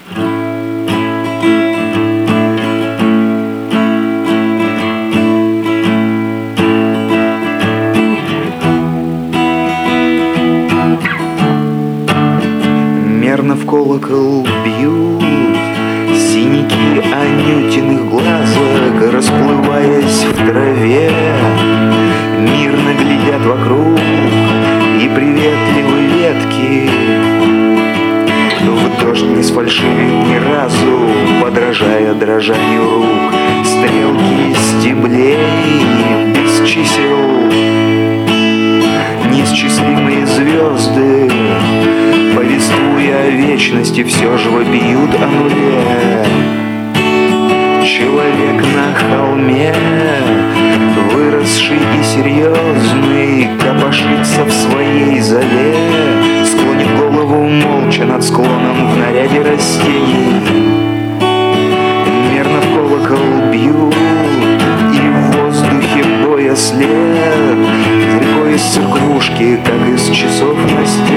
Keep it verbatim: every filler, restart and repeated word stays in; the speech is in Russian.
Мерно в колокол бьют синяки анютиных глазок, расплываясь в траве. Мирно глядят вокруг и приветливые ветки. В дождь не сфальшивит ни разу, подражая дрожанию рук. Стрелки стеблей без чисел, неисчислимые звезды, повествуя о вечности, все же вопиют о нуле. Человек на холме, выросший и серьезный, копошится в своей зале, склонит голову молча над склоном в наряде растений. Мерно в колокол бьют, и в воздухе боя след, далеко из кружки, как из часов на стене.